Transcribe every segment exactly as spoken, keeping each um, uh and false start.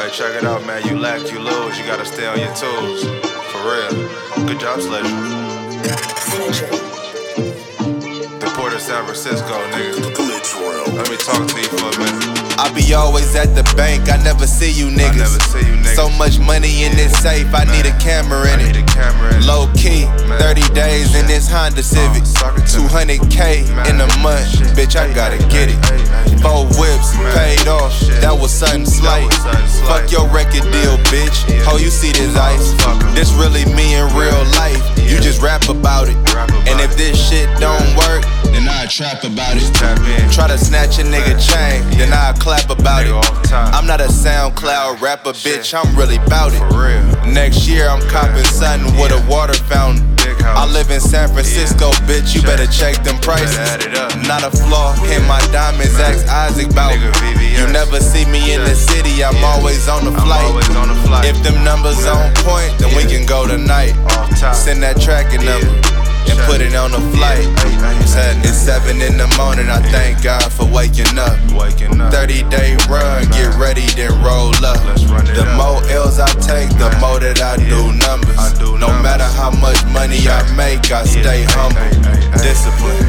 Hey, check it out, man. You lack, you lose. You gotta stay on your toes. For real. Good job, Sledger. Sledger. The Port of San Francisco, nigga. Let me talk to you for a minute. I be always at the bank, I never see you niggas. I never see you niggas. So much money in this safe, I Man, need a camera in I it. need a camera in it. Low key, Man. thirty days in this Honda Civic. suck it to two me. hundred K in a Man, month, shit. bitch, I Hey, gotta hey, get hey, it. hey, hey. Four whips, Man, paid off, shit. that was something slight. was something slight. Fuck your record deal, bitch. Yeah. Oh, you see this ice? fuck 'em. This really me in real life. You Yeah. just rap about it. Rap about And if it. this shit don't work, then I trap about it. Tap in. Try to snatch a nigga chain, then I clap about Nigga it. off top. I'm not a SoundCloud rapper, Shit. bitch, I'm really bout it. For real. Next year I'm copping something with a water fountain. Big house. I live in San Francisco, bitch, you Check. better check them prices. Better add it up. Not a flaw in my diamonds, Man. ask Isaac bout. Nigga V V S. You never see me in the Check. city, I'm Yeah. always on the I'm flight. always on the flight. If them numbers Man. on point, then we Yeah. can go tonight. Off top. Send that tracking Yeah. number and Check. put it on the flight. Hey, hey, hey, Said it's seven in the morning, I thank God for waking up. Waking up. thirty day run, get ready, then roll up. Let's run it The up. more L's I take, the Man. more that I do Yeah. numbers. I do no numbers. matter how much money I make, I stay Hey, humble. hey, hey, hey. Discipline,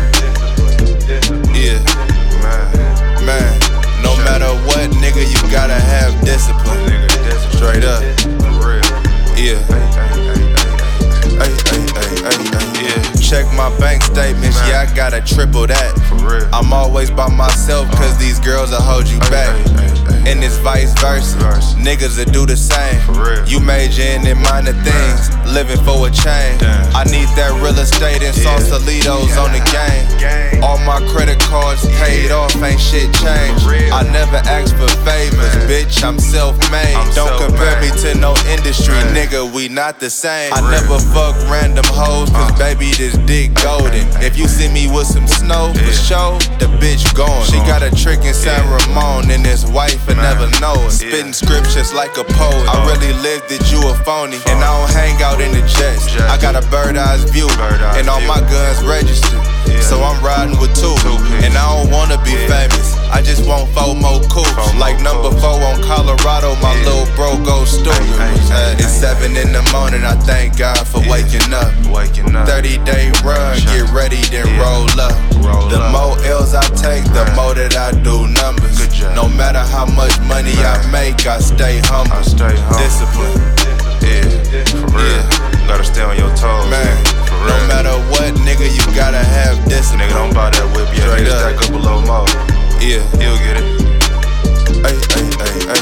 yeah, Man. man. No Check. matter what, nigga, you gotta have discipline. Nigga, discipline. Straight up, For real. yeah. Hey, hey, hey, hey, Ay, ay, ay, ay, ay, yeah. Check my bank statements, Man. yeah, I gotta triple that. For real. I'm always by myself, cause these girls will hold you Hey, back. hey, hey, hey. And it's vice versa. Versa. Niggas will do the same. For real. You majoring in minor things, living for a change. Damn. I need that real estate and Yeah. Sausalitos on the game. Gang. All my credit cards paid off, ain't shit changed. For real. I never ask for favors, Man. bitch, I'm self-made. I'm Don't compare me self-made. to no industry, Man. nigga, we not the same. I For real. never fuck random hoes, cause Uh. baby, this dick golden. If you see me with some snow, for Yeah. sure, the bitch gone. She got a trick in San Yeah. Ramon, and his wife will Man. never know it. Yeah. Spitting scriptures like a poet. I Uh. really lived it, you a phony. And I don't hang out in the jets. Jets. I got a bird eyes view, Bird-eyes and all view. my guns registered. Yeah. So I'm riding with two, Two piece. and I don't wanna be Yeah. famous. I just want four more coops. Four more Like number coops. four on Colorado, my Yeah. little bro goes stupid. Hey, hey, Uh, hey, it's hey, seven in the morning, I thank God for Yeah. waking up. Waking up. thirty day run, Check. get ready, then Yeah. roll up. Roll the up. more L's I take, the Man. more that I do numbers. Good job. No matter how much money I Man. make, I stay humble. I stay humble. Discipline, Yeah. For real. Yeah. Gotta stay on your toes. man. For real. No matter what, nigga, you gotta have discipline. Nigga, don't buy that whip yet. Straight Nigga, up. stack up a little more. Yeah, He'll get it. ay, ay, ay, ay.